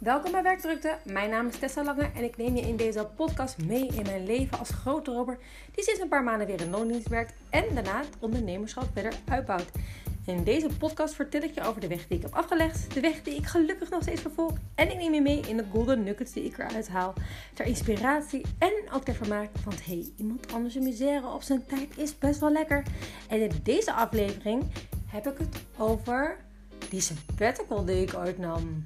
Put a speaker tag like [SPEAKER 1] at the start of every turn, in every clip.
[SPEAKER 1] Welkom bij Werkdrukte. Mijn naam is Tessa Lange en ik neem je in deze podcast mee in mijn leven als grootdromer die sinds een paar maanden weer in loondienst werkt en daarna het ondernemerschap verder uitbouwt. In deze podcast vertel ik je over de weg die ik heb afgelegd, de weg die ik gelukkig nog steeds vervolg en ik neem je mee in de golden nuggets die ik eruit haal. Ter inspiratie en ook ter vermaak, want iemand anders in misère op zijn tijd is best wel lekker. En in deze aflevering heb ik het over die sabbatical die ik ooit nam.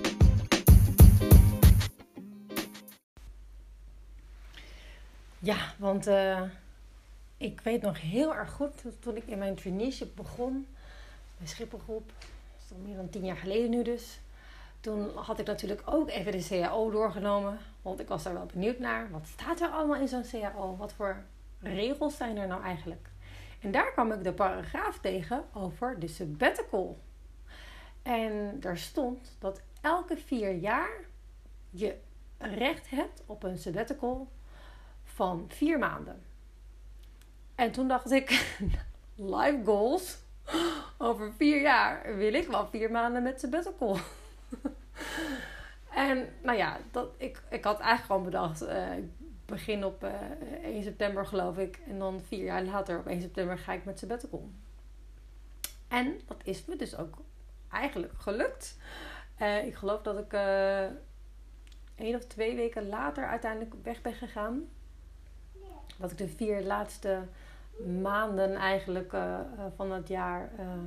[SPEAKER 1] Ja, want ik weet nog heel erg goed, toen ik in mijn traineeship begon, bij Schipholgroep, dat is al meer dan 10 jaar geleden nu dus. Toen had ik natuurlijk ook even de CAO doorgenomen, want ik was daar wel benieuwd naar. Wat staat er allemaal in zo'n CAO? Wat voor regels zijn er nou eigenlijk? En daar kwam ik de paragraaf tegen over de sabbatical. En daar stond dat elke 4 jaar je recht hebt op een sabbatical van 4 maanden. En toen dacht ik, life goals, over 4 jaar wil ik wel 4 maanden met sabbatical. En nou ja, ik had eigenlijk gewoon bedacht, ik begin op 1 september geloof ik. En dan 4 jaar later op 1 september ga ik met sabbatical. En dat is me dus ook eigenlijk gelukt. Ik geloof dat ik 1 of 2 weken later uiteindelijk weg ben gegaan. Dat ik de 4 laatste maanden eigenlijk van het jaar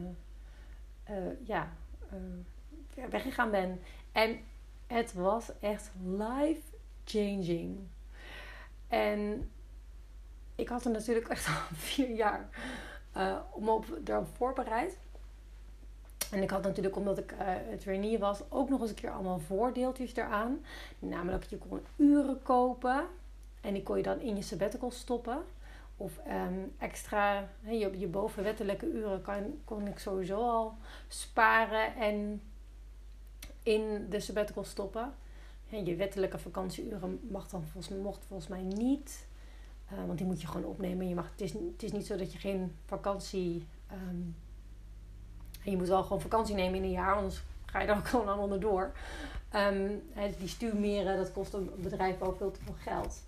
[SPEAKER 1] weggegaan ben. En het was echt life-changing. En ik had er natuurlijk echt al 4 jaar erop voorbereid. En ik had natuurlijk, omdat ik trainee was, ook nog eens een keer allemaal voordeeltjes eraan. Namelijk, je kon uren kopen. En die kon je dan in je sabbatical stoppen. Of extra, je bovenwettelijke uren kon ik sowieso al sparen en in de sabbatical stoppen. Je wettelijke vakantieuren mocht volgens mij niet. Want die moet je gewoon opnemen. Het is niet zo dat je geen vakantie... je moet wel gewoon vakantie nemen in een jaar, anders ga je er ook gewoon aan onderdoor. Die stuurmeren, dat kost een bedrijf ook veel te veel geld.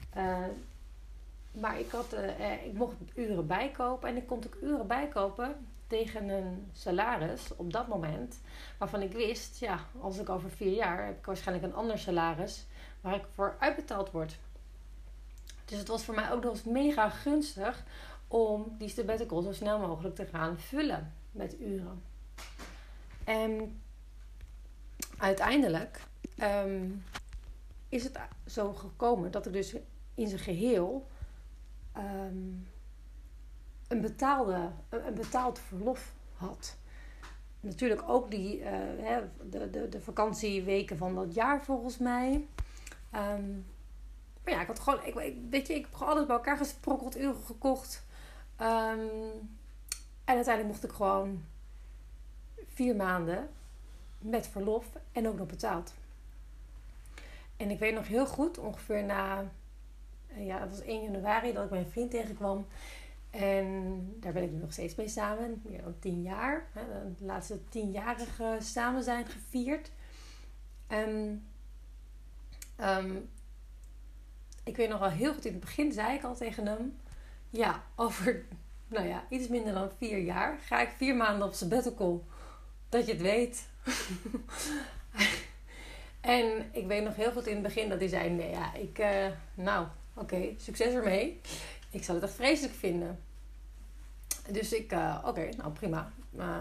[SPEAKER 1] Maar ik mocht uren bijkopen en ik kon ook uren bijkopen tegen een salaris op dat moment. Waarvan ik wist, ja, als ik over 4 jaar heb ik waarschijnlijk een ander salaris waar ik voor uitbetaald word. Dus het was voor mij ook nog eens mega gunstig om die sabbatical zo snel mogelijk te gaan vullen met uren. En uiteindelijk is het zo gekomen dat ik dus in zijn geheel een betaald verlof had. Natuurlijk ook de vakantieweken van dat jaar volgens mij. Maar ja, ik had gewoon, ik heb gewoon alles bij elkaar gesprokkeld, uren gekocht. En uiteindelijk mocht ik gewoon 4 maanden met verlof en ook nog betaald. En ik weet nog heel goed, ongeveer het was 1 januari dat ik mijn vriend tegenkwam. En daar ben ik nu nog steeds mee samen, meer dan 10 jaar. De laatste 10-jarige samen zijn gevierd. En ik weet nog wel heel goed, in het begin zei ik al tegen hem, ja, over iets minder dan 4 jaar ga ik 4 maanden op sabbatical. Dat je het weet. En ik weet nog heel goed in het begin dat hij zei, succes ermee. Ik zal het echt vreselijk vinden. Dus ik, prima.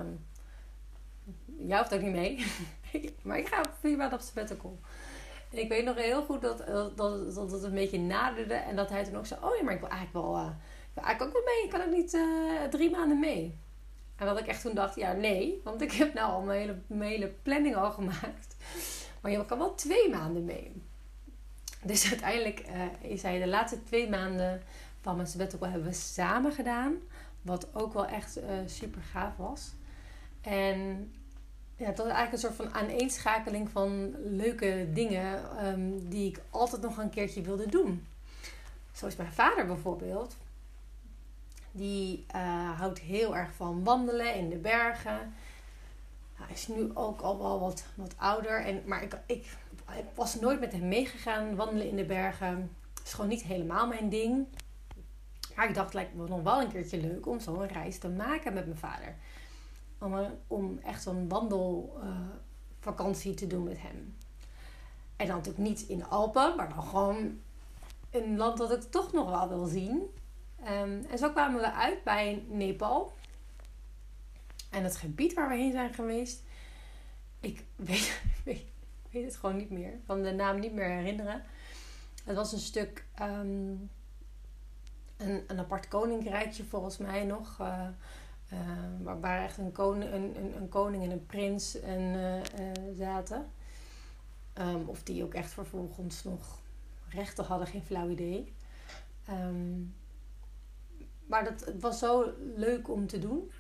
[SPEAKER 1] Jij hoeft ook niet mee. Maar ik ga 4 maanden op sabbatical. En ik weet nog heel goed dat het een beetje naderde. En dat hij toen ook zei, maar ik wil eigenlijk ook wel mee. Ik kan ook niet 3 maanden mee. En dat ik echt toen dacht, ja nee. Want ik heb nou al mijn hele planning al gemaakt. Maar je kan wel 2 maanden mee. Dus uiteindelijk is hij de laatste 2 maanden van mijn sabbatical hebben we samen gedaan. Wat ook wel echt super gaaf was. En ja, dat is eigenlijk een soort van aaneenschakeling van leuke dingen die ik altijd nog een keertje wilde doen. Zo is mijn vader bijvoorbeeld. Die houdt heel erg van wandelen in de bergen. is nu ook al wel wat ouder. Maar ik was nooit met hem meegegaan wandelen in de bergen. Dat is gewoon niet helemaal mijn ding. Maar ik dacht, het lijkt me nog wel een keertje leuk om zo'n reis te maken met mijn vader. Om echt zo'n wandelvakantie te doen met hem. En dan natuurlijk niet in de Alpen, maar dan gewoon een land dat ik toch nog wel wil zien. En zo kwamen we uit bij Nepal. En het gebied waar we heen zijn geweest, ik weet het gewoon niet meer. Ik kan de naam niet meer herinneren. Het was een stuk, een apart koninkrijkje volgens mij nog. Waar echt een koning en een prins zaten. Of die ook echt vervolgens nog rechten hadden, geen flauw idee. Maar het was zo leuk om te doen.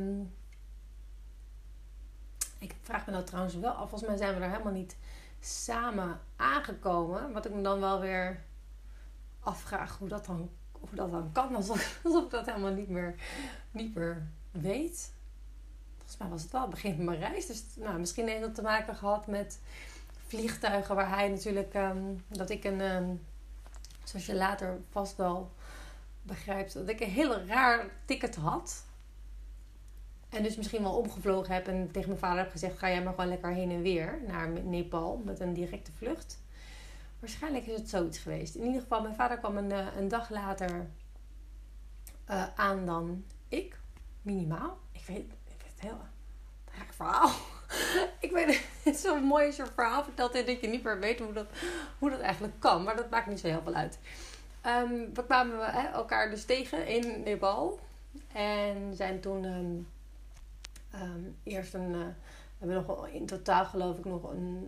[SPEAKER 1] Ik vraag me nou trouwens wel af, volgens mij zijn we er helemaal niet samen aangekomen. Wat ik me dan wel weer afvraag hoe dat dan kan. Alsof ik dat helemaal niet meer weet. Volgens mij was het wel het begin van mijn reis. Dus misschien heeft dat te maken gehad met vliegtuigen waar hij natuurlijk... dat ik zoals je later vast wel begrijpt, dat ik een heel raar ticket had. En dus misschien wel omgevlogen heb en tegen mijn vader heb gezegd, ga jij maar gewoon lekker heen en weer naar Nepal met een directe vlucht. Waarschijnlijk is het zoiets geweest. In ieder geval, mijn vader kwam een dag later aan dan ik. Minimaal. Ik weet het heel raar verhaal. Ik weet het is zo mooi als je een verhaal vertelt en dat je niet meer weet hoe dat eigenlijk kan. Maar dat maakt niet zo heel veel uit. We kwamen elkaar dus tegen in Nepal. En zijn toen eerst we hebben nog in totaal geloof ik nog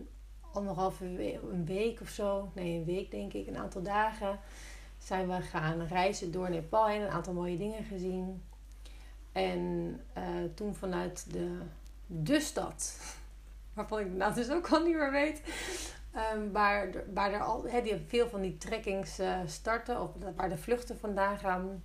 [SPEAKER 1] een week of zo. Nee, een week denk ik. Een aantal dagen zijn we gaan reizen door Nepal heen. Een aantal mooie dingen gezien. En toen vanuit de stad, waarvan ik nou dus ook al niet meer weet, waar er al die veel van die trekkings starten, of waar de vluchten vandaan gaan,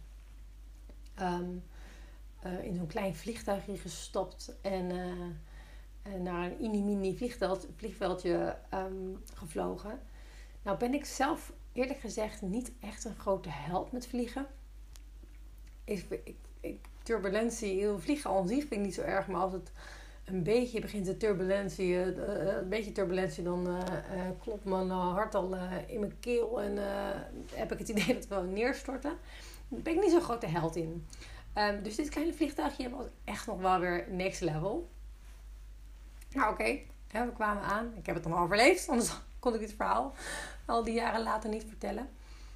[SPEAKER 1] in zo'n klein vliegtuigje gestopt en naar een mini vliegveldje gevlogen. Nou ben ik zelf eerlijk gezegd niet echt een grote held met vliegen. Turbulentie, vliegen aan zich vind ik niet zo erg, maar als het een beetje begint de turbulentie, dan klopt mijn hart al in mijn keel en heb ik het idee dat we wel neerstorten. Daar ben ik niet zo'n grote held in. Dus dit kleine vliegtuigje was echt nog wel weer next level. Nou oké, we kwamen aan. Ik heb het nog overleefd, anders kon ik dit verhaal al die jaren later niet vertellen.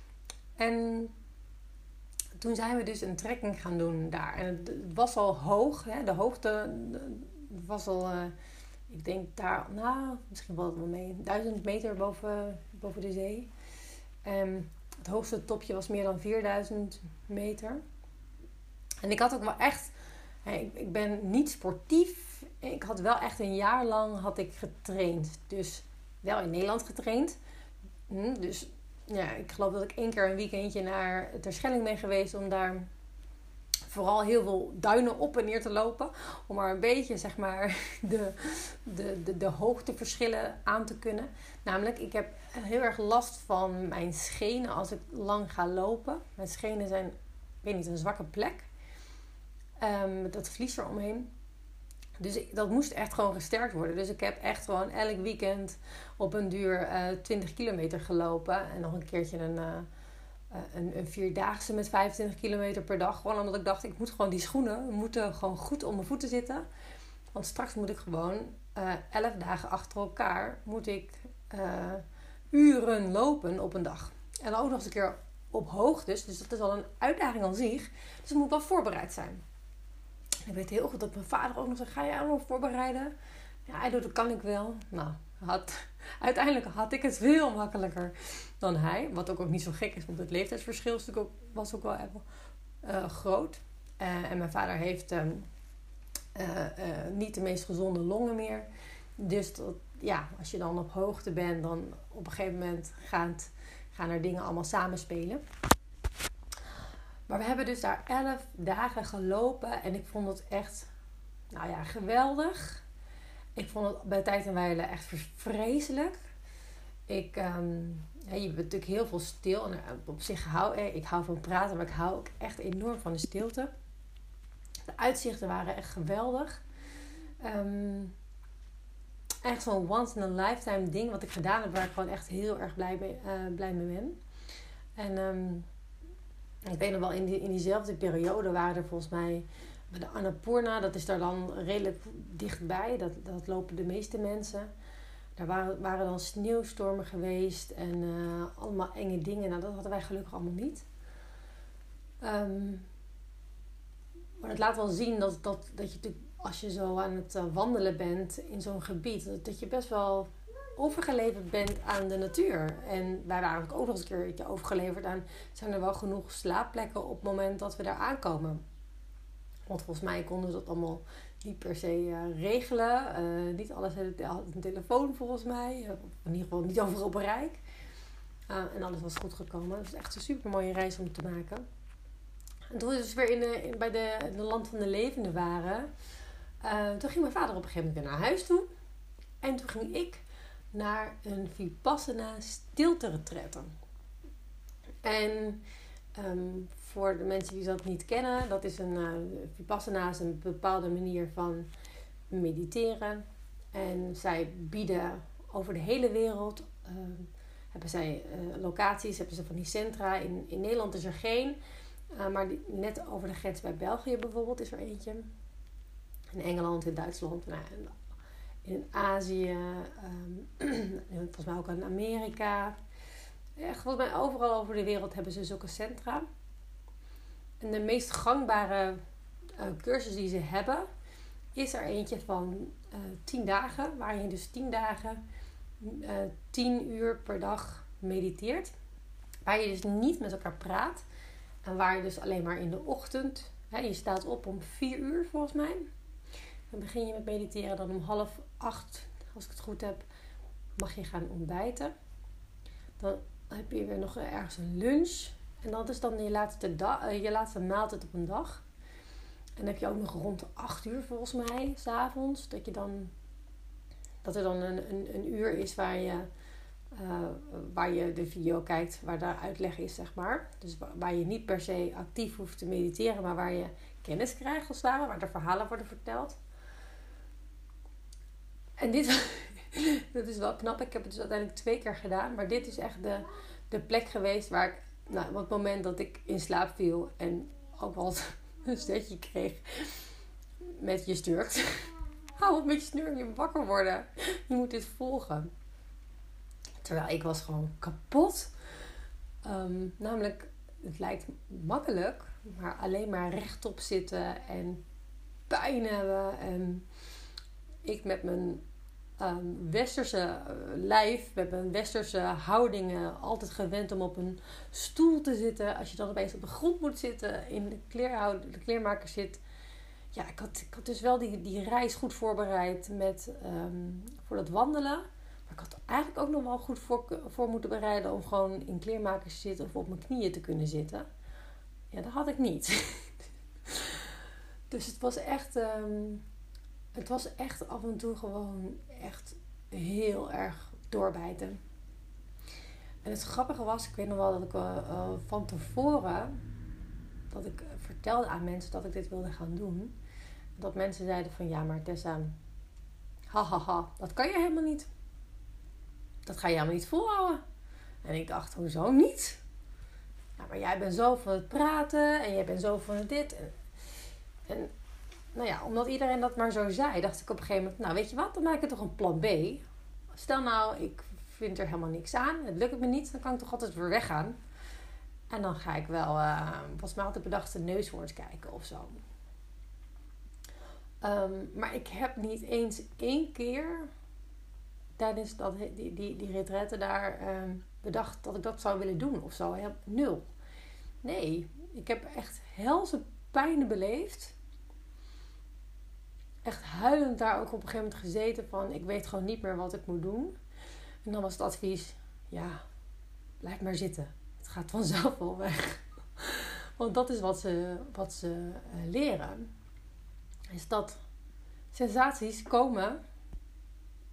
[SPEAKER 1] En toen zijn we dus een trekking gaan doen daar. En het was al hoog. De hoogte was al, ik denk daar, misschien wel mee 1000 meter boven de zee. Het hoogste topje was meer dan 4000 meter. En ik had ook wel echt, ik ben niet sportief. Ik had wel echt een jaar lang getraind. Dus wel in Nederland getraind. Dus ja, ik geloof dat ik 1 keer een weekendje naar Terschelling ben geweest om daar vooral heel veel duinen op en neer te lopen. Om maar een beetje, zeg maar, de hoogteverschillen aan te kunnen. Namelijk, ik heb heel erg last van mijn schenen als ik lang ga lopen. Mijn schenen zijn, ik weet niet, een zwakke plek. Dat vlies eromheen. Dus dat moest echt gewoon gesterkt worden. Dus ik heb echt gewoon elk weekend op een duur 20 kilometer gelopen. En nog een keertje een 4-daagse met 25 kilometer per dag. Gewoon omdat ik dacht, ik moet gewoon die schoenen moeten gewoon goed op mijn voeten zitten. Want straks moet ik gewoon 11 dagen achter elkaar moet ik uren lopen op een dag. En dan ook nog eens een keer op hoogtes. Dus dat is al een uitdaging aan zich. Dus ik moet wel voorbereid zijn. Ik weet heel goed dat mijn vader ook nog zei, ga jij ook nog voorbereiden? Ja, hij doet, dat kan ik wel. Nou, uiteindelijk had ik het veel makkelijker dan hij. Wat ook niet zo gek is, want het leeftijdsverschil was ook wel even groot. En mijn vader heeft niet de meest gezonde longen meer. Dus als je dan op hoogte bent, dan op een gegeven moment gaan er dingen allemaal samenspelen. Maar we hebben dus daar 11 dagen gelopen en ik vond het echt, geweldig. Ik vond het bij tijd en wijle echt vreselijk. Je bent natuurlijk heel veel stil. En op zich ik hou van praten, maar ik hou ook echt enorm van de stilte. De uitzichten waren echt geweldig. Echt zo'n once in a lifetime ding wat ik gedaan heb, waar ik gewoon echt heel erg blij mee ben. En ik weet nog wel, in diezelfde periode waren er volgens mij bij de Annapurna, dat is daar dan redelijk dichtbij. Dat lopen de meeste mensen. Daar waren dan sneeuwstormen geweest en allemaal enge dingen. Nou, dat hadden wij gelukkig allemaal niet. Maar het laat wel zien dat je natuurlijk, als je zo aan het wandelen bent in zo'n gebied, dat je best wel overgeleverd bent aan de natuur. En wij waren ook nog eens een keertje overgeleverd aan, zijn er wel genoeg slaapplekken op het moment dat we daar aankomen. Want volgens mij konden ze dat allemaal niet per se regelen. Niet alles had een telefoon volgens mij. In ieder geval niet overal bereik. En alles was goed gekomen. Het was echt een super mooie reis om te maken. En toen we dus weer bij de land van de levenden waren, toen ging mijn vader op een gegeven moment weer naar huis toe. En toen ging ik naar een Vipassana stilte-retraite. En voor de mensen die dat niet kennen, dat is Vipassana is een bepaalde manier van mediteren. En zij bieden over de hele wereld, hebben zij locaties, hebben ze van die centra. In Nederland is er geen, maar net over de grens bij België bijvoorbeeld is er eentje. In Engeland, in Duitsland, in Azië, volgens mij ook in Amerika. Echt, volgens mij overal over de wereld hebben ze zulke centra. En de meest gangbare cursus die ze hebben, is er eentje van 10 dagen. Waar je dus 10 dagen 10 uur per dag mediteert. Waar je dus niet met elkaar praat. En waar je dus alleen maar in de ochtend, je staat op om 4 uur volgens mij. Dan begin je met mediteren. Dan om 7:30, als ik het goed heb, mag je gaan ontbijten. Dan heb je weer nog ergens een lunch. En dat is dan je laatste maaltijd op een dag. En dan heb je ook nog rond de 8 uur volgens mij, 's avonds. Dat er dan een uur is waar je de video kijkt, waar daar uitleg is, zeg maar. Dus waar je niet per se actief hoeft te mediteren, maar waar je kennis krijgt als het ware, waar de verhalen worden verteld. En dat is wel knap. Ik heb het dus uiteindelijk 2 keer gedaan. Maar dit is echt de plek geweest waar ik, op het moment dat ik in slaap viel en ook wel een setje kreeg met je sturkt. Hou op met je snurken, je moet wakker worden. Je moet dit volgen. Terwijl ik was gewoon kapot. Namelijk, het lijkt makkelijk, maar alleen maar rechtop zitten en pijn hebben. En ik met mijn westerse lijf, met mijn westerse houdingen, altijd gewend om op een stoel te zitten. Als je dan opeens op de grond moet zitten, in de kleermaker zit. Ja, ik had dus wel die reis goed voorbereid voor dat wandelen. Maar ik had eigenlijk ook nog wel goed voor moeten bereiden om gewoon in kleermakers te zitten of op mijn knieën te kunnen zitten. Ja, dat had ik niet. Dus het was echt af en toe gewoon echt heel erg doorbijten. En het grappige was, ik weet nog wel dat ik van tevoren, dat ik vertelde aan mensen dat ik dit wilde gaan doen. Dat mensen zeiden van, ja maar Tessa, dat kan je helemaal niet. Dat ga je helemaal niet volhouden. En ik dacht, hoezo niet? Ja, maar jij bent zo van het praten en jij bent zo van het dit. En omdat iedereen dat maar zo zei, dacht ik op een gegeven moment, nou weet je wat, dan maak ik toch een plan B. Stel nou, ik vind er helemaal niks aan, het lukt me niet, dan kan ik toch altijd weer weggaan. En dan ga ik wel, volgens mij had ik bedacht, een neushoorns kijken of zo. Maar ik heb niet eens 1 keer tijdens die retraite daar bedacht dat ik dat zou willen doen of zo. 0. Nee, ik heb echt helse pijnen beleefd. Echt huilend daar ook op een gegeven moment gezeten van, ik weet gewoon niet meer wat ik moet doen. En dan was het advies, ja, blijf maar zitten. Het gaat vanzelf wel weg. Want dat is wat ze leren. Is dat sensaties komen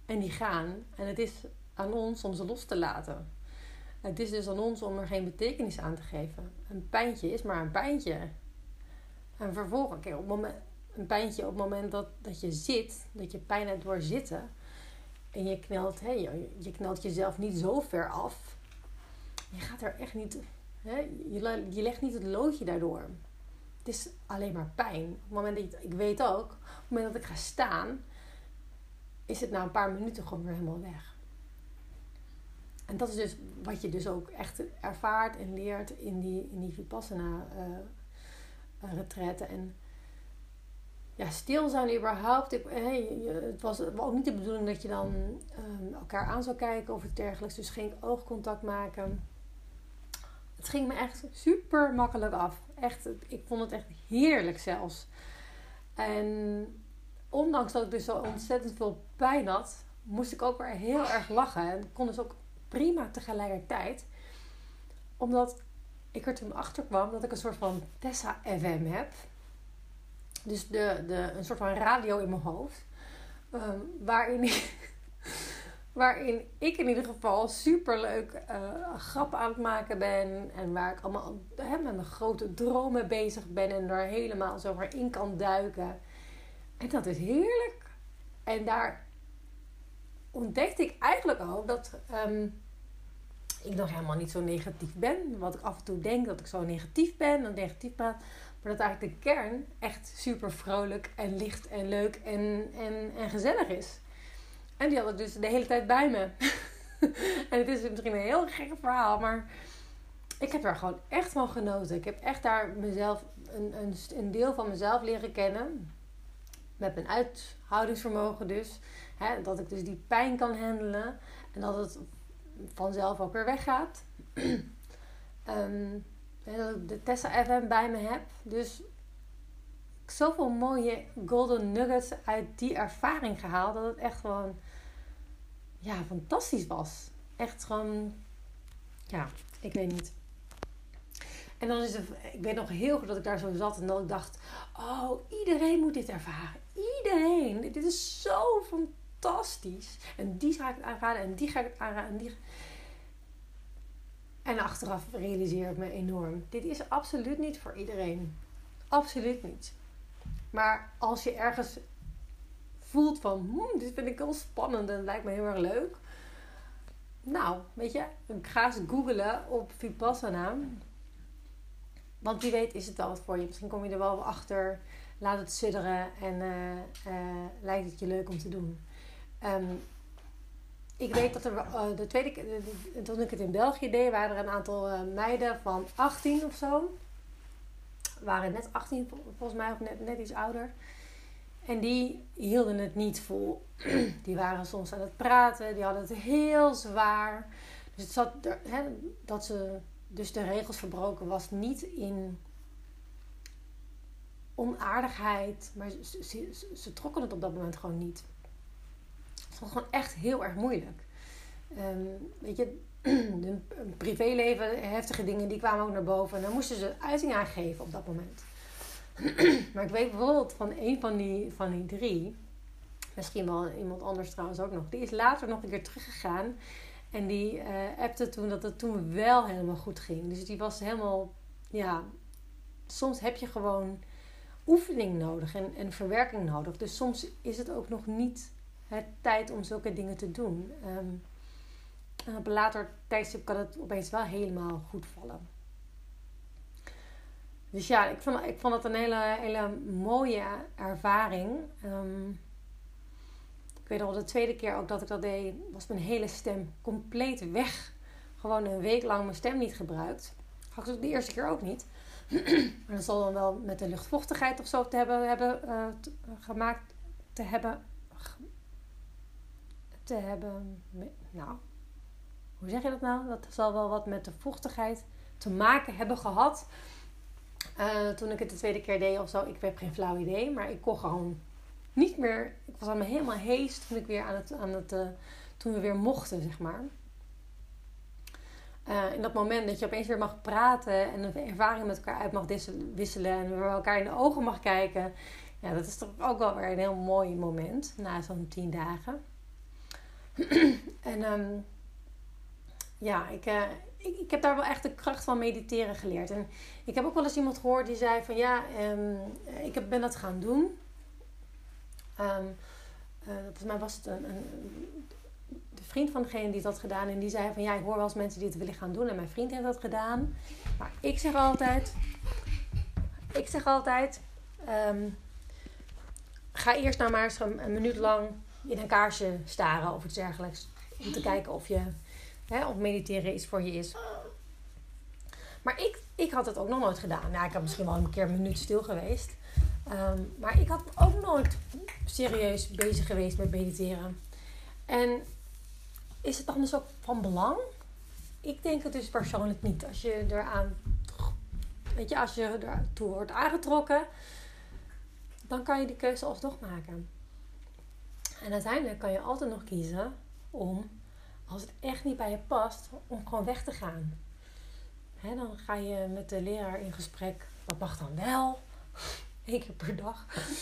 [SPEAKER 1] En die gaan. En het is aan ons om ze los te laten. Het is dus aan ons om er geen betekenis aan te geven. Een pijntje is maar een pijntje. En vervolgens, kijk, een pijntje op het moment dat je zit, dat je pijn hebt door zitten. En je knelt, je knelt jezelf niet zo ver af. Je gaat er echt niet, je legt niet het loodje daardoor. Het is alleen maar pijn. Op het moment dat ik weet ook, op het moment dat ik ga staan, is het na een paar minuten gewoon weer helemaal weg. En dat is dus wat je dus ook echt ervaart en leert in die Vipassana retraite. En ja, stil zijn überhaupt. Het was ook niet de bedoeling dat je dan elkaar aan zou kijken of iets dergelijks. Dus geen oogcontact maken. Het ging me echt super makkelijk af. Echt, ik vond het echt heerlijk zelfs. En ondanks dat ik dus zo ontzettend veel pijn had, moest ik ook weer heel erg lachen. En kon dus ook prima tegelijkertijd. Omdat ik er toen achter kwam dat ik een soort van Tessa FM heb. Dus een soort van radio in mijn hoofd. Waarin ik in ieder geval superleuk grappen aan het maken ben. En waar ik allemaal met mijn grote dromen bezig ben. En daar helemaal zo maar in kan duiken. En dat is heerlijk. En daar ontdekte ik eigenlijk ook dat ik nog helemaal niet zo negatief ben. Wat ik af en toe denk dat ik zo negatief ben en negatief praat. Maar dat eigenlijk de kern echt super vrolijk en licht en leuk en gezellig is. En die had ik dus de hele tijd bij me. En het is misschien een heel gek verhaal, maar ik heb daar gewoon echt van genoten. Ik heb echt daar mezelf een deel van mezelf leren kennen. Met mijn uithoudingsvermogen dus. Dat ik dus die pijn kan handelen. En dat het vanzelf ook weer weggaat. Dat ik de Tessa FM bij me heb. Dus zoveel mooie golden nuggets uit die ervaring gehaald. Dat het echt gewoon fantastisch was. Echt gewoon, ik weet niet. En dan ik weet nog heel goed dat ik daar zo zat en dat ik dacht, oh, iedereen moet dit ervaren. Iedereen. Dit is zo fantastisch. En die ga ik het aanraden en die ga ik het aanraden. En achteraf realiseer ik me enorm. Dit is absoluut niet voor iedereen. Absoluut niet. Maar als je ergens voelt van, dit vind ik heel spannend en het lijkt me heel erg leuk. Nou, weet je, ga eens googlen op Vipassana. Want wie weet is het wel wat voor je. Misschien kom je er wel achter. Laat het sudderen en lijkt het je leuk om te doen. Ik weet dat er de tweede keer, toen ik het in België deed, waren er een aantal meiden van 18 of zo. Waren net 18 volgens mij, of net iets ouder. En die hielden het niet vol. Die waren soms aan het praten, die hadden het heel zwaar. Dus het zat dat ze dus de regels verbroken was niet in onaardigheid, maar ze trokken het op dat moment gewoon niet. Het was gewoon echt heel erg moeilijk. Weet je, hun privéleven, heftige dingen, die kwamen ook naar boven. En dan moesten ze uiting aangeven op dat moment. Maar ik weet bijvoorbeeld van een van die drie, misschien wel iemand anders trouwens ook nog, die is later nog een keer teruggegaan. En die appte toen dat het toen wel helemaal goed ging. Dus die was helemaal, soms heb je gewoon oefening nodig en verwerking nodig. Dus soms is het ook nog niet het tijd om zulke dingen te doen. En op een later tijdstip kan het opeens wel helemaal goed vallen. Dus ja, ik vond het een hele mooie ervaring. Ik weet nog de tweede keer ook dat ik dat deed, was mijn hele stem compleet weg. Gewoon een week lang mijn stem niet gebruikt. Had ik de eerste keer ook niet. Maar dat zal dan wel met de luchtvochtigheid of zo te hebben gemaakt. Nou, hoe zeg je dat nou? Dat zal wel wat met de vochtigheid te maken hebben gehad. Toen ik het de tweede keer deed of zo. Ik heb geen flauw idee. Maar ik kon gewoon niet meer. Ik was aan me helemaal hees toen ik weer toen we weer mochten, zeg maar. In dat moment dat je opeens weer mag praten en een ervaring met elkaar uit mag wisselen en weer elkaar in de ogen mag kijken. Ja, dat is toch ook wel weer een heel mooi moment na zo'n 10 dagen. En ik heb daar wel echt de kracht van mediteren geleerd. En ik heb ook wel eens iemand gehoord die zei van ik ben dat gaan doen. Volgens mij was het de vriend van degene die het had gedaan. En die zei van ik hoor wel eens mensen die het willen gaan doen. En mijn vriend heeft dat gedaan. Maar ik zeg altijd... ga eerst nou maar eens een minuut lang in een kaarsje staren of iets dergelijks. Om te kijken of mediteren iets voor je is. Maar ik had het ook nog nooit gedaan. Nou, ik had misschien wel een keer een minuut stil geweest. Maar ik had ook nooit serieus bezig geweest met mediteren. En is het dan dus ook van belang? Ik denk het dus persoonlijk niet. Als je ertoe wordt aangetrokken, dan kan je die keuze alsnog maken. En uiteindelijk kan je altijd nog kiezen om, als het echt niet bij je past, om gewoon weg te gaan. Dan ga je met de leraar in gesprek. Wat mag dan wel? 1 keer per dag.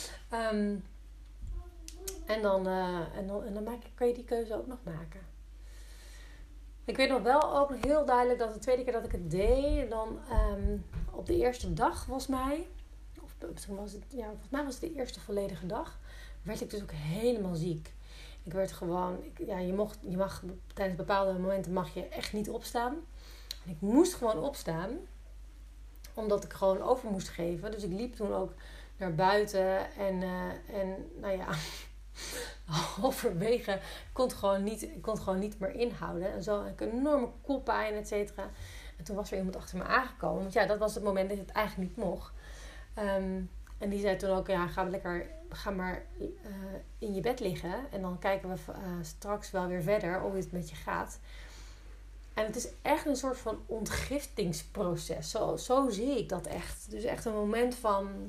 [SPEAKER 1] En dan kan je die keuze ook nog maken. Ik weet nog wel ook heel duidelijk dat de tweede keer dat ik het deed, dan op de eerste dag volgens mij, volgens mij was het de eerste volledige dag, werd ik dus ook helemaal ziek. Ik werd gewoon, je mag tijdens bepaalde momenten mag je echt niet opstaan. En ik moest gewoon opstaan, omdat ik gewoon over moest geven. Dus ik liep toen ook naar buiten en halverwege kon het gewoon niet meer inhouden. En zo had ik een enorme koppijn, et cetera. En toen was er iemand achter me aangekomen. Want dat was het moment dat het eigenlijk niet mocht. En die zei toen ook, ga maar in je bed liggen. En dan kijken we straks wel weer verder hoe het met je gaat. En het is echt een soort van ontgiftingsproces. Zo zie ik dat echt. Dus echt een moment van...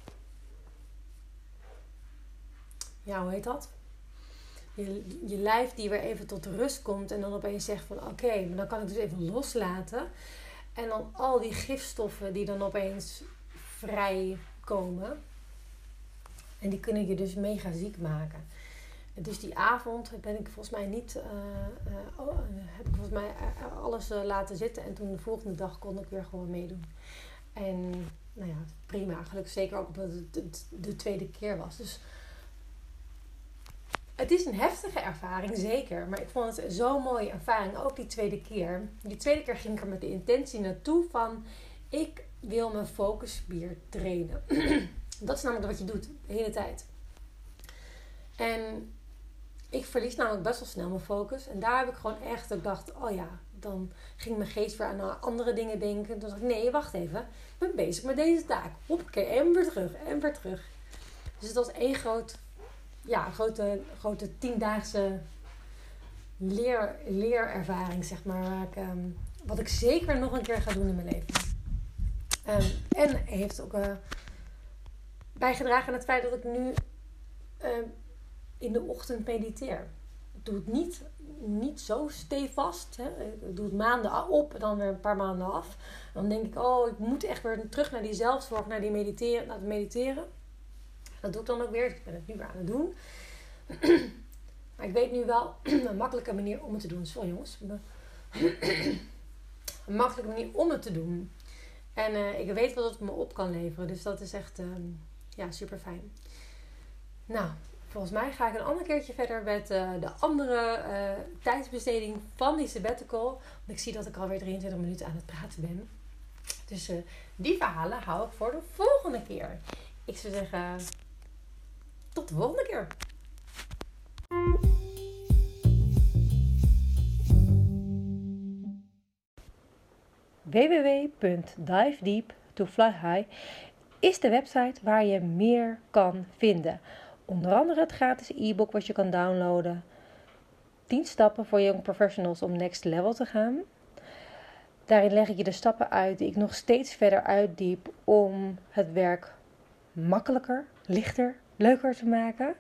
[SPEAKER 1] hoe heet dat? Je lijf die weer even tot rust komt. En dan opeens zegt van oké, maar dan kan ik dus even loslaten. En dan al die gifstoffen die dan opeens vrijkomen. En die kunnen je dus mega ziek maken. Dus die avond ben ik volgens mij heb ik volgens mij alles laten zitten. En toen de volgende dag kon ik weer gewoon meedoen. En prima. Gelukkig zeker ook omdat het de tweede keer was. Dus het is een heftige ervaring, zeker. Maar ik vond het zo'n mooie ervaring. Ook die tweede keer. Die tweede keer ging ik er met de intentie naartoe van... ik wil mijn focusspier trainen. Dat is namelijk wat je doet de hele tijd. En ik verlies namelijk best wel snel mijn focus. En daar heb ik gewoon echt... Ik dacht, dan ging mijn geest weer aan andere dingen denken. Toen dacht ik, nee, wacht even. Ik ben bezig met deze taak. Hoppakee, en weer terug. Dus het was één grote 10-daagse leerervaring, zeg maar. Wat ik zeker nog een keer ga doen in mijn leven. En heeft ook bijgedragen aan het feit dat ik nu in de ochtend mediteer. Ik doe het niet zo stevast. Hè. Ik doe het maanden op, dan weer een paar maanden af. Dan denk ik, ik moet echt weer terug naar die zelfzorg, naar het mediteren. Dat doe ik dan ook weer. Ik ben het nu weer aan het doen. Maar ik weet nu wel een makkelijke manier om het te doen. Sorry jongens. Een makkelijke manier om het te doen. En ik weet wat het me op kan leveren. Dus dat is echt super fijn. Nou, volgens mij ga ik een ander keertje verder met de andere tijdsbesteding van die sabbatical. Want ik zie dat ik alweer 23 minuten aan het praten ben. Dus die verhalen hou ik voor de volgende keer. Ik zou zeggen, tot de volgende keer. www.divedeep2flyhigh is de website waar je meer kan vinden. Onder andere het gratis e-book wat je kan downloaden. 10 stappen voor young professionals om next level te gaan. Daarin leg ik je de stappen uit die ik nog steeds verder uitdiep om het werk makkelijker, lichter, leuker te maken.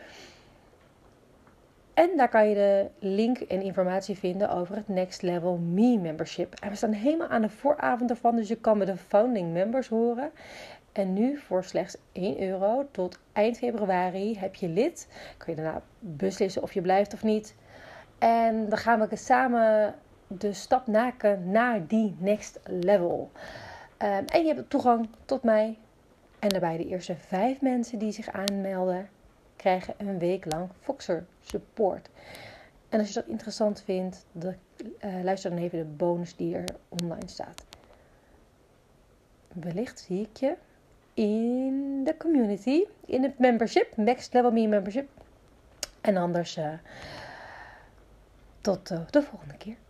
[SPEAKER 1] En daar kan je de link en informatie vinden over het Next Level Me membership. En we staan helemaal aan de vooravond ervan, dus je kan met de founding members horen. En nu voor slechts €1 tot eind februari heb je lid. Kun je daarna beslissen of je blijft of niet. En dan gaan we samen de stap maken naar die next level. En je hebt toegang tot mij. En daarbij de eerste 5 mensen die zich aanmelden, krijgen een week lang Voxer support. En als je dat interessant vindt, luister dan even de bonus die er online staat. Wellicht zie ik je in de community, in het membership, Next Level Me membership. En anders tot de volgende keer.